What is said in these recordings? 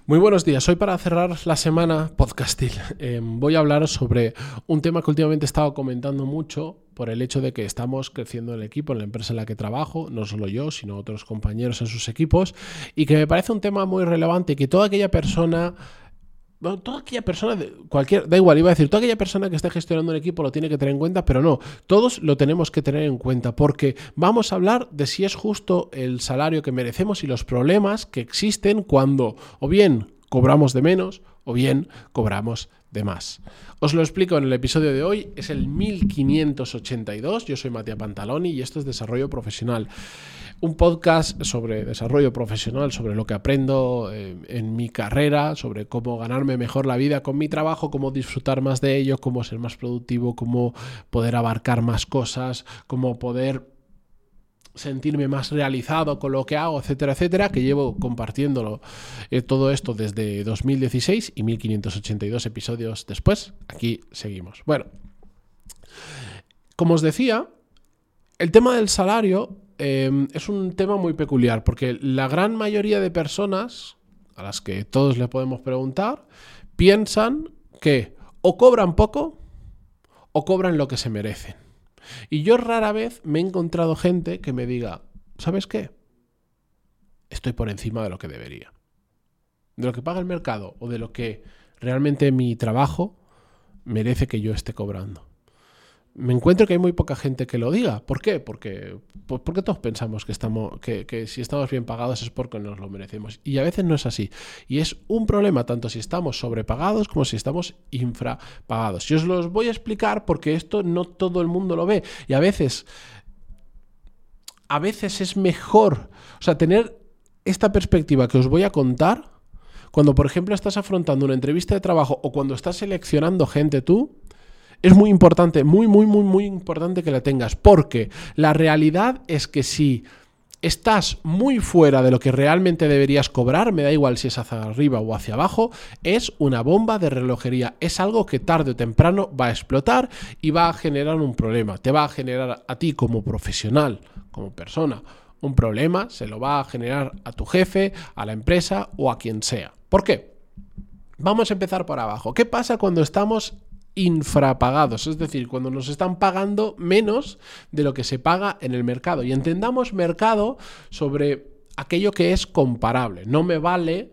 Muy buenos días. Hoy para cerrar la semana podcastil voy a hablar sobre un tema que últimamente he estado comentando mucho por el hecho de que estamos creciendo en el equipo, en la empresa en la que trabajo, no solo yo, sino otros compañeros en sus equipos, y que me parece un tema muy relevante que toda aquella persona... Bueno, toda aquella persona, da igual, iba a decir, toda aquella persona que esté gestionando un equipo lo tiene que tener en cuenta, pero no, todos lo tenemos que tener en cuenta porque vamos a hablar de si es justo el salario que merecemos y los problemas que existen cuando o bien cobramos de menos o bien cobramos de más. Os lo explico en el episodio de hoy, es el 1582, yo soy Matías Pantaloni y esto es Desarrollo Profesional. Un podcast sobre desarrollo profesional, sobre lo que aprendo en mi carrera, sobre cómo ganarme mejor la vida con mi trabajo, cómo disfrutar más de ello, cómo ser más productivo, cómo poder abarcar más cosas, cómo poder sentirme más realizado con lo que hago, etcétera, etcétera, que llevo compartiéndolo todo esto desde 2016 y 1582 episodios después, aquí seguimos. Bueno, como os decía, el tema del salario es un tema muy peculiar porque la gran mayoría de personas a las que todos le podemos preguntar piensan que o cobran poco o cobran lo que se merecen. Y yo rara vez me he encontrado gente que me diga, ¿sabes qué? Estoy por encima de lo que debería. De lo que paga el mercado o de lo que realmente mi trabajo merece que yo esté cobrando. Me encuentro que hay muy poca gente que lo diga. ¿Por qué? Porque todos pensamos que si estamos bien pagados es porque nos lo merecemos. Y a veces no es así. Y es un problema tanto si estamos sobrepagados como si estamos infrapagados. Y os los voy a explicar porque esto no todo el mundo lo ve. Y a veces es mejor, tener esta perspectiva que os voy a contar cuando, por ejemplo, estás afrontando una entrevista de trabajo o cuando estás seleccionando gente tú. Es muy importante, muy importante que la tengas, porque la realidad es que si estás muy fuera de lo que realmente deberías cobrar, me da igual si es hacia arriba o hacia abajo, es una bomba de relojería, es algo que tarde o temprano va a explotar y va a generar un problema, te va a generar a ti como profesional, como persona, un problema, se lo va a generar a tu jefe, a la empresa o a quien sea. ¿Por qué? Vamos a empezar por abajo. ¿Qué pasa cuando estamos infrapagados? Es decir, cuando nos están pagando menos de lo que se paga en el mercado. Y entendamos mercado sobre aquello que es comparable. No me vale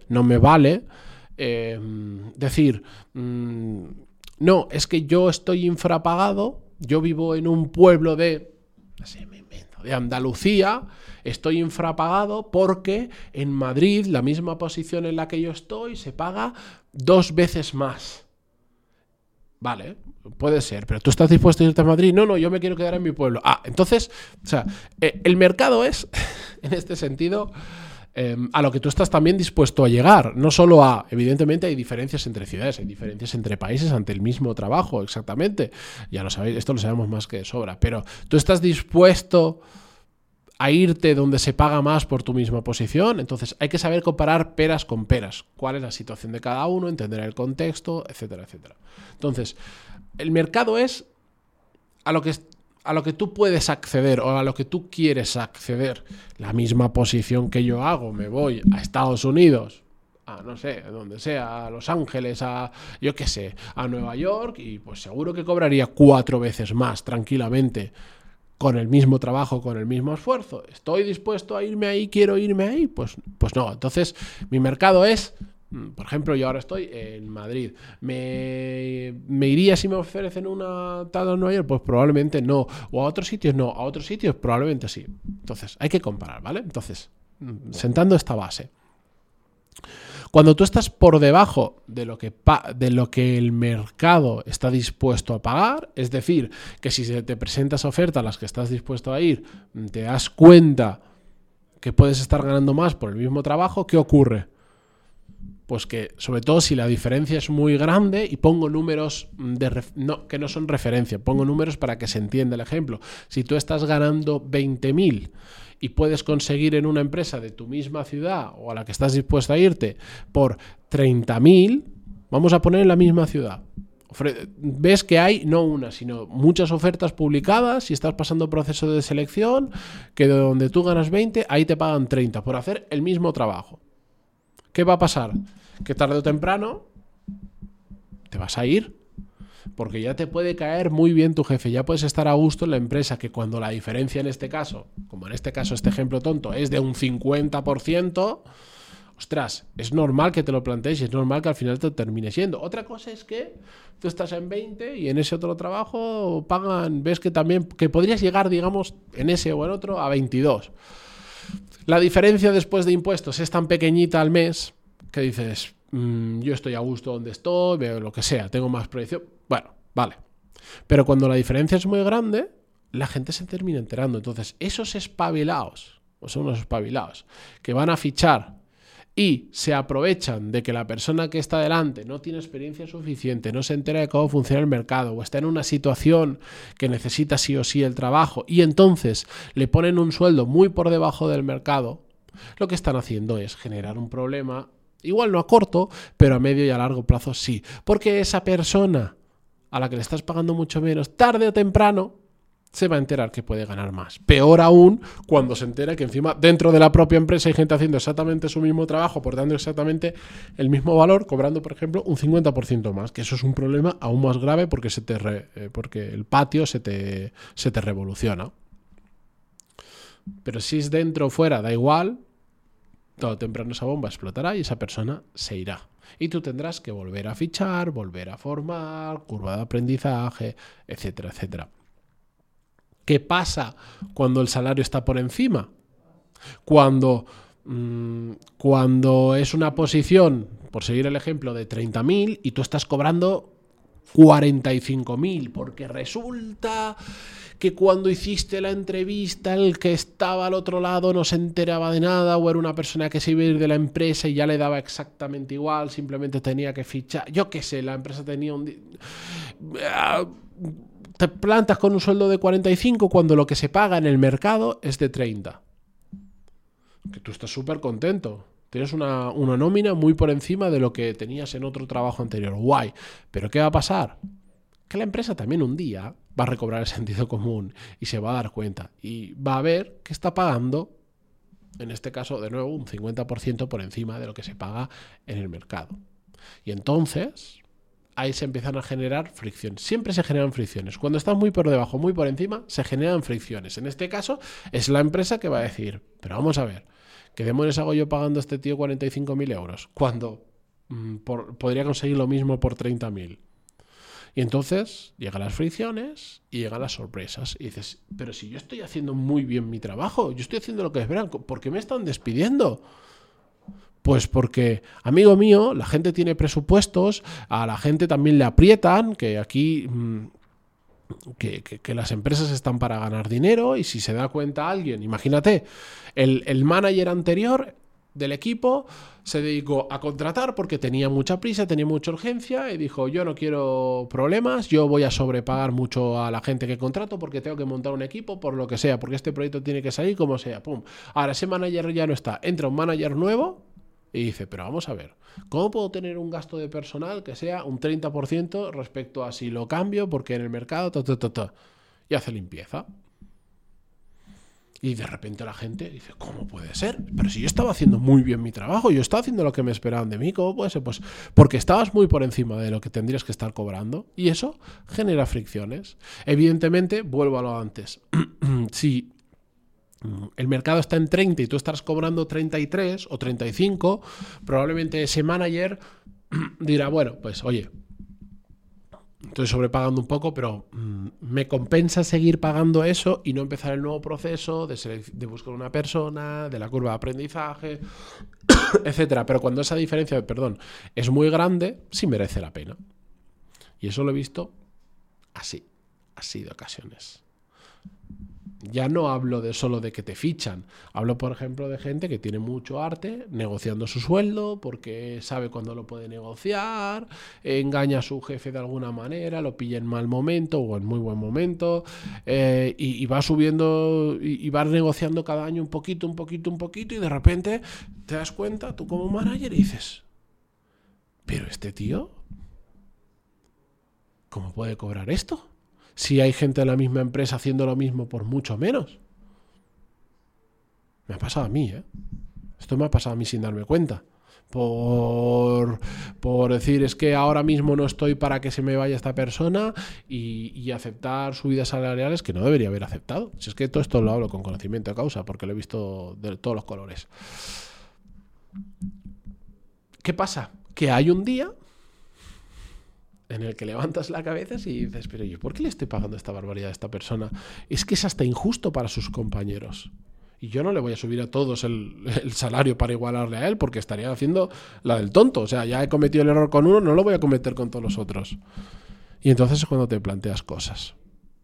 decir, no, es que yo estoy infrapagado, yo vivo en un pueblo de Andalucía, estoy infrapagado porque en Madrid, la misma posición en la que yo estoy, se paga 2 veces más. Vale, puede ser, pero ¿tú estás dispuesto a irte a Madrid? No, yo me quiero quedar en mi pueblo. Entonces, el mercado es, en este sentido, a lo que tú estás también dispuesto a llegar. No solo evidentemente hay diferencias entre ciudades, hay diferencias entre países ante el mismo trabajo, exactamente. Ya lo sabéis, esto lo sabemos más que de sobra, pero ¿tú estás dispuesto a irte donde se paga más por tu misma posición? Entonces hay que saber comparar peras con peras. ¿Cuál es la situación de cada uno? Entender el contexto, etcétera, etcétera. Entonces, el mercado es a lo que tú puedes acceder o a lo que tú quieres acceder. La misma posición que yo hago, me voy a Estados Unidos, no sé, donde sea, a Los Ángeles, a Nueva York, y pues seguro que cobraría 4 veces más tranquilamente con el mismo trabajo, con el mismo esfuerzo. ¿Estoy dispuesto a irme ahí? ¿Quiero irme ahí? Pues no. Entonces, mi mercado es, por ejemplo, yo ahora estoy en Madrid. ¿Me iría si me ofrecen una tal en Nueva York? Pues probablemente no. ¿O a otros sitios? No. ¿A otros sitios? Probablemente sí. Entonces, hay que comparar, ¿vale? Entonces, sentando esta base. Cuando tú estás por debajo de lo que el mercado está dispuesto a pagar, es decir, que si se te presentas ofertas a las que estás dispuesto a ir, te das cuenta que puedes estar ganando más por el mismo trabajo, ¿qué ocurre? Pues que, sobre todo si la diferencia es muy grande, y pongo números que no son referencia, pongo números para que se entienda el ejemplo. Si tú estás ganando 20.000 y puedes conseguir en una empresa de tu misma ciudad o a la que estás dispuesto a irte por 30.000, vamos a poner en la misma ciudad. Ves que hay no una, sino muchas ofertas publicadas y estás pasando proceso de selección que de donde tú ganas 20, ahí te pagan 30 por hacer el mismo trabajo. ¿Qué va a pasar? que tarde o temprano te vas a ir. Porque ya te puede caer muy bien tu jefe, ya puedes estar a gusto en la empresa, que cuando la diferencia en este caso, como en este caso este ejemplo tonto, es de un 50%, ostras, es normal que te lo plantees y es normal que al final te termines yendo. Otra cosa es que tú estás en 20 y en ese otro trabajo pagan, ves que también, que podrías llegar, digamos, en ese o en otro a 22. La diferencia después de impuestos es tan pequeñita al mes que dices, yo estoy a gusto donde estoy, veo lo que sea, tengo más proyección. Bueno, vale. Pero cuando la diferencia es muy grande, la gente se termina enterando. Entonces, esos espabilados, o son unos espabilados, que van a fichar y se aprovechan de que la persona que está delante no tiene experiencia suficiente, no se entera de cómo funciona el mercado o está en una situación que necesita sí o sí el trabajo y entonces le ponen un sueldo muy por debajo del mercado, lo que están haciendo es generar un problema, igual no a corto, pero a medio y a largo plazo sí, porque esa persona a la que le estás pagando mucho menos, tarde o temprano, se va a enterar que puede ganar más. Peor aún cuando se entera que encima dentro de la propia empresa hay gente haciendo exactamente su mismo trabajo, por dando exactamente el mismo valor, cobrando, por ejemplo, un 50% más, que eso es un problema aún más grave porque, porque el patio se te revoluciona. Pero si es dentro o fuera, da igual, todo temprano esa bomba explotará y esa persona se irá. Y tú tendrás que volver a fichar, volver a formar, curva de aprendizaje, etcétera, etcétera. ¿Qué pasa cuando el salario está por encima? Cuando es una posición, por seguir el ejemplo, de 30.000 y tú estás cobrando 45.000, porque resulta que cuando hiciste la entrevista el que estaba al otro lado no se enteraba de nada o era una persona que se iba a ir de la empresa y ya le daba exactamente igual, simplemente tenía que fichar, yo qué sé, la empresa tenía te plantas con un sueldo de 45 cuando lo que se paga en el mercado es de 30. Que tú estás súper contento. Tienes una nómina muy por encima de lo que tenías en otro trabajo anterior. Guay. Pero ¿qué va a pasar? Que la empresa también un día va a recobrar el sentido común y se va a dar cuenta. Y va a ver que está pagando, en este caso, de nuevo, un 50% por encima de lo que se paga en el mercado. Y entonces ahí se empiezan a generar fricciones. Siempre se generan fricciones. Cuando estás muy por debajo, muy por encima, se generan fricciones. En este caso, es la empresa que va a decir, pero vamos a ver, ¿qué demonios hago yo pagando a este tío 45.000 euros? Cuando podría conseguir lo mismo por 30.000. Y entonces llegan las fricciones y llegan las sorpresas. Y dices, pero si yo estoy haciendo muy bien mi trabajo, yo estoy haciendo lo que esperan, ¿por qué me están despidiendo? Pues porque, amigo mío, la gente tiene presupuestos, a la gente también le aprietan, que aquí que las empresas están para ganar dinero y si se da cuenta alguien, imagínate, el manager anterior del equipo se dedicó a contratar porque tenía mucha prisa, tenía mucha urgencia y dijo, yo no quiero problemas, yo voy a sobrepagar mucho a la gente que contrato porque tengo que montar un equipo por lo que sea, porque este proyecto tiene que salir como sea, pum. Ahora ese manager ya no está, entra un manager nuevo y dice, pero vamos a ver, ¿cómo puedo tener un gasto de personal que sea un 30% respecto a si lo cambio porque en el mercado y hace limpieza? Y de repente la gente dice, ¿cómo puede ser? Pero si yo estaba haciendo muy bien mi trabajo, yo estaba haciendo lo que me esperaban de mí, ¿cómo puede ser? Pues porque estabas muy por encima de lo que tendrías que estar cobrando y eso genera fricciones. Evidentemente, vuelvo a lo antes, si el mercado está en 30 y tú estás cobrando 33 o 35, probablemente ese manager dirá, bueno, pues oye, estoy sobrepagando un poco, pero me compensa seguir pagando eso y no empezar el nuevo proceso de buscar una persona, de la curva de aprendizaje, etcétera. Pero cuando esa diferencia, es muy grande, sí merece la pena. Y eso lo he visto así de ocasiones. Ya no hablo de solo de que te fichan, hablo por ejemplo de gente que tiene mucho arte negociando su sueldo porque sabe cuándo lo puede negociar, engaña a su jefe de alguna manera, lo pilla en mal momento o en muy buen momento y va subiendo y va negociando cada año un poquito y de repente te das cuenta tú como manager y dices, pero este tío, ¿cómo puede cobrar esto? Si hay gente en la misma empresa haciendo lo mismo por mucho menos. Me ha pasado a mí, ¿eh? Esto me ha pasado a mí sin darme cuenta. Por por decir es que ahora mismo no estoy para que se me vaya esta persona y aceptar subidas salariales que no debería haber aceptado. Si es que todo esto lo hablo con conocimiento de causa porque lo he visto de todos los colores. ¿Qué pasa? Que hay un día en el que levantas la cabeza y dices, pero yo, ¿por qué le estoy pagando esta barbaridad a esta persona? Es que es hasta injusto para sus compañeros. Y yo no le voy a subir a todos el salario para igualarle a él, porque estaría haciendo la del tonto. O sea, ya he cometido el error con uno, no lo voy a cometer con todos los otros. Y entonces es cuando te planteas cosas.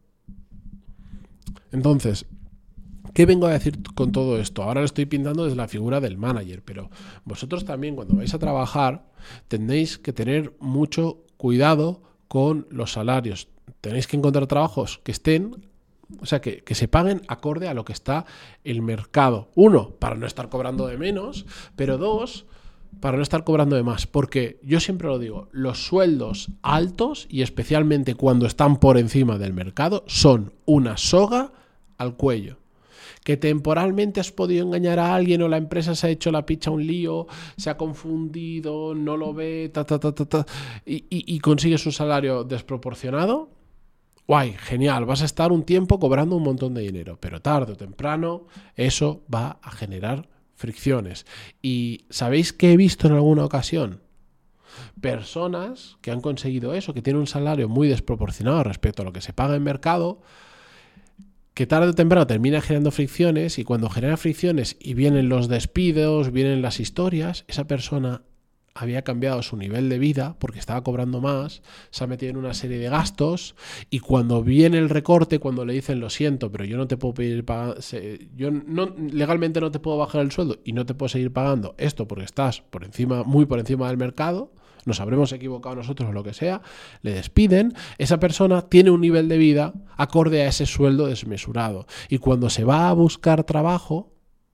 Entonces, ¿qué vengo a decir con todo esto? Ahora lo estoy pintando desde la figura del manager, pero vosotros también cuando vais a trabajar tenéis que tener mucho cuidado con los salarios. Tenéis que encontrar trabajos que estén, o sea, que se paguen acorde a lo que está el mercado. Uno, para no estar cobrando de menos, pero dos, para no estar cobrando de más. Porque yo siempre lo digo, los sueldos altos, y especialmente cuando están por encima del mercado, son una soga al cuello. Que temporalmente has podido engañar a alguien o la empresa se ha hecho la picha un lío, se ha confundido, no lo ve, y consigues un salario desproporcionado, guay, genial, vas a estar un tiempo cobrando un montón de dinero, pero tarde o temprano eso va a generar fricciones. ¿Y sabéis qué he visto en alguna ocasión? Personas que han conseguido eso, que tienen un salario muy desproporcionado respecto a lo que se paga en mercado, que tarde o temprano termina generando fricciones, y cuando genera fricciones y vienen los despidos, vienen las historias, esa persona había cambiado su nivel de vida porque estaba cobrando más, se ha metido en una serie de gastos, y cuando viene el recorte, cuando le dicen lo siento, pero yo no te puedo pedir yo no, legalmente no te puedo bajar el sueldo y no te puedo seguir pagando esto porque estás por encima, muy por encima del mercado, nos habremos equivocado nosotros o lo que sea, le despiden, esa persona tiene un nivel de vida acorde a ese sueldo desmesurado, y cuando se va a buscar trabajo,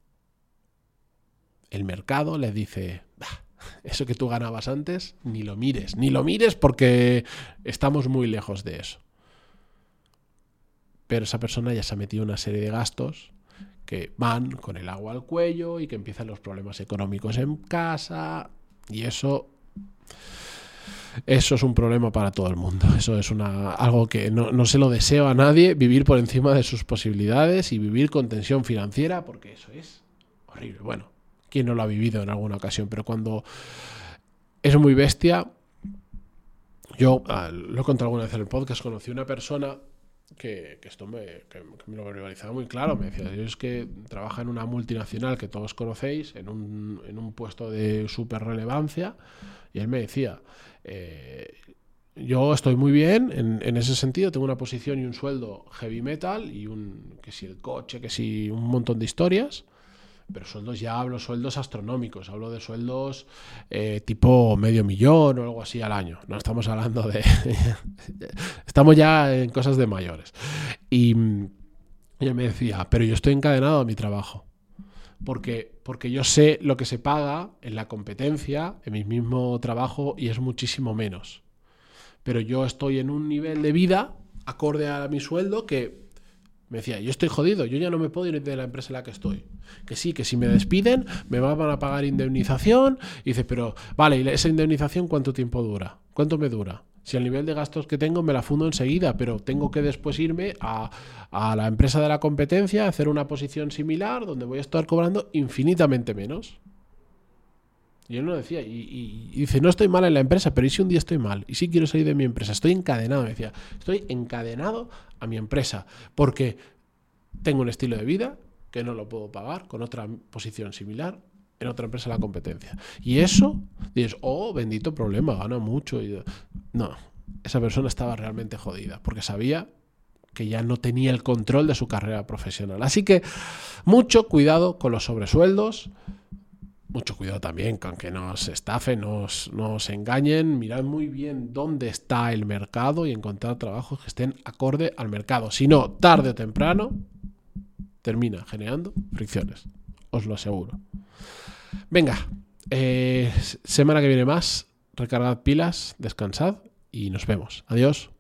el mercado le dice, eso que tú ganabas antes, ni lo mires porque estamos muy lejos de eso. Pero esa persona ya se ha metido una serie de gastos que van con el agua al cuello y que empiezan los problemas económicos en casa, y eso es un problema para todo el mundo. Eso es algo que no se lo deseo a nadie, vivir por encima de sus posibilidades y vivir con tensión financiera, porque eso es horrible. Bueno, ¿quién no lo ha vivido en alguna ocasión? Pero cuando es muy bestia, yo lo he contado alguna vez en el podcast, conocí una persona que esto me lo verbalizaba muy claro. Me decía, yo es que trabaja en una multinacional que todos conocéis, en un puesto de súper relevancia, y él me decía, yo estoy muy bien en ese sentido, tengo una posición y un sueldo heavy metal, y que si el coche, que si un montón de historias, pero sueldos, ya hablo sueldos astronómicos, hablo de sueldos tipo $500,000 o algo así al año. No estamos hablando de... estamos ya en cosas de mayores. Y él me decía, pero yo estoy encadenado a mi trabajo. Porque yo sé lo que se paga en la competencia, en mi mismo trabajo, y es muchísimo menos. Pero yo estoy en un nivel de vida acorde a mi sueldo que... Me decía, yo estoy jodido, yo ya no me puedo ir de la empresa en la que estoy. Que sí, que si me despiden me van a pagar indemnización. Y dice, pero vale, ¿y esa indemnización cuánto tiempo dura? ¿Cuánto me dura? Si al nivel de gastos que tengo me la fundo enseguida, pero tengo que después irme a la empresa de la competencia, a hacer una posición similar donde voy a estar cobrando infinitamente menos. Y él no decía, y dice, no estoy mal en la empresa, pero ¿y si un día estoy mal? ¿Y si quiero salir de mi empresa? Estoy encadenado, me decía, estoy encadenado a mi empresa porque tengo un estilo de vida que no lo puedo pagar con otra posición similar en otra empresa de la competencia. Y eso, dices, oh, bendito problema, gana mucho. No, esa persona estaba realmente jodida porque sabía que ya no tenía el control de su carrera profesional. Así que mucho cuidado con los sobresueldos. Mucho cuidado también con que no os estafen, no os engañen. Mirad muy bien dónde está el mercado y encontrar trabajos que estén acorde al mercado. Si no, tarde o temprano, termina generando fricciones. Os lo aseguro. Venga, semana que viene más. Recargad pilas, descansad y nos vemos. Adiós.